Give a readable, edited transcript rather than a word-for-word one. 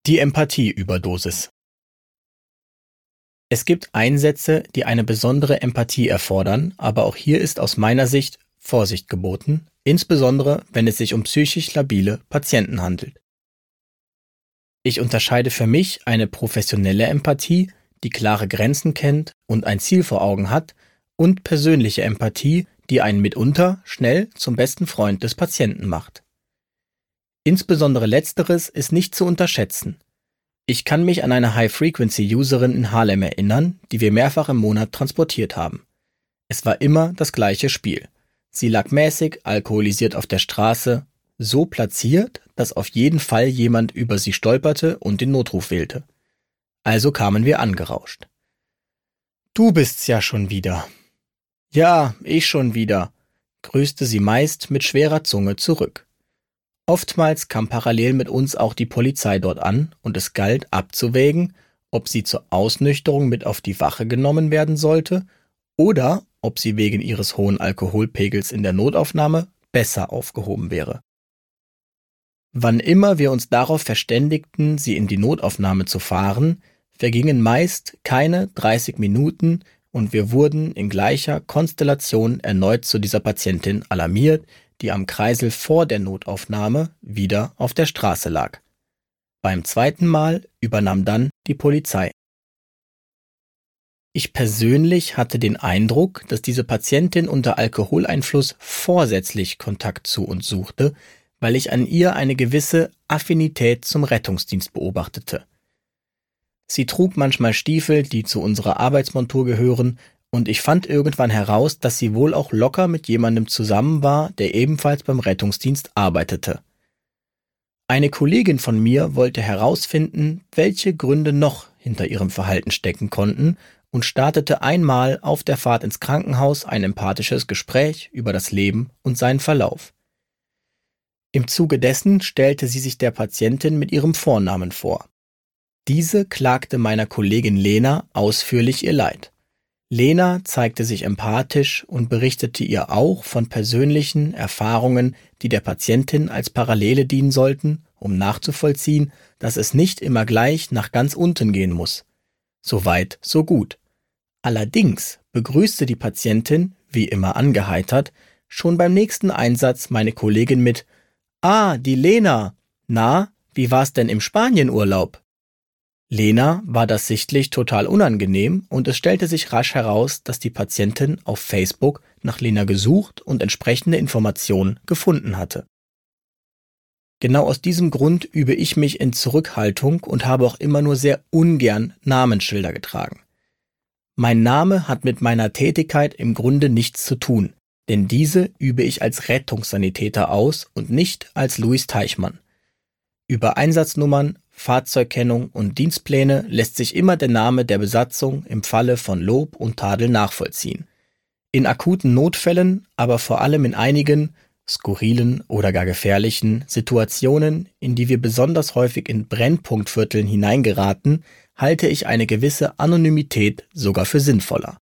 Die Empathieüberdosis. Es gibt Einsätze, die eine besondere Empathie erfordern, aber auch hier ist aus meiner Sicht Vorsicht geboten, insbesondere wenn es sich um psychisch labile Patienten handelt. Ich unterscheide für mich eine professionelle Empathie, die klare Grenzen kennt und ein Ziel vor Augen hat, und persönliche Empathie, die einen mitunter schnell zum besten Freund des Patienten macht. Insbesondere letzteres ist nicht zu unterschätzen. Ich kann mich an eine High-Frequency-Userin in Harlem erinnern, die wir mehrfach im Monat transportiert haben. Es war immer das gleiche Spiel. Sie lag mäßig alkoholisiert auf der Straße, so platziert, dass auf jeden Fall jemand über sie stolperte und den Notruf wählte. Also kamen wir angerauscht. »Du bist's ja schon wieder.« »Ja, ich schon wieder«, grüßte sie meist mit schwerer Zunge zurück. Oftmals kam parallel mit uns auch die Polizei dort an und es galt abzuwägen, ob sie zur Ausnüchterung mit auf die Wache genommen werden sollte oder ob sie wegen ihres hohen Alkoholpegels in der Notaufnahme besser aufgehoben wäre. Wann immer wir uns darauf verständigten, sie in die Notaufnahme zu fahren, vergingen meist keine 30 Minuten und wir wurden in gleicher Konstellation erneut zu dieser Patientin alarmiert, die am Kreisel vor der Notaufnahme wieder auf der Straße lag. Beim zweiten Mal übernahm dann die Polizei. Ich persönlich hatte den Eindruck, dass diese Patientin unter Alkoholeinfluss vorsätzlich Kontakt zu uns suchte, weil ich an ihr eine gewisse Affinität zum Rettungsdienst beobachtete. Sie trug manchmal Stiefel, die zu unserer Arbeitsmontur gehören, und ich fand irgendwann heraus, dass sie wohl auch locker mit jemandem zusammen war, der ebenfalls beim Rettungsdienst arbeitete. Eine Kollegin von mir wollte herausfinden, welche Gründe noch hinter ihrem Verhalten stecken konnten, und startete einmal auf der Fahrt ins Krankenhaus ein empathisches Gespräch über das Leben und seinen Verlauf. Im Zuge dessen stellte sie sich der Patientin mit ihrem Vornamen vor. Diese klagte meiner Kollegin Lena ausführlich ihr Leid. Lena zeigte sich empathisch und berichtete ihr auch von persönlichen Erfahrungen, die der Patientin als Parallele dienen sollten, um nachzuvollziehen, dass es nicht immer gleich nach ganz unten gehen muss. So weit, so gut. Allerdings begrüßte die Patientin, wie immer angeheitert, schon beim nächsten Einsatz meine Kollegin mit: »Ah, die Lena. Na, wie war's denn im Spanienurlaub?« Lena war das sichtlich total unangenehm und es stellte sich rasch heraus, dass die Patientin auf Facebook nach Lena gesucht und entsprechende Informationen gefunden hatte. Genau aus diesem Grund übe ich mich in Zurückhaltung und habe auch immer nur sehr ungern Namensschilder getragen. Mein Name hat mit meiner Tätigkeit im Grunde nichts zu tun, denn diese übe ich als Rettungssanitäter aus und nicht als Louis Teichmann. Über Einsatznummern, Fahrzeugkennung und Dienstpläne lässt sich immer der Name der Besatzung im Falle von Lob und Tadel nachvollziehen. In akuten Notfällen, aber vor allem in einigen skurrilen oder gar gefährlichen Situationen, in die wir besonders häufig in Brennpunktvierteln hineingeraten, halte ich eine gewisse Anonymität sogar für sinnvoller.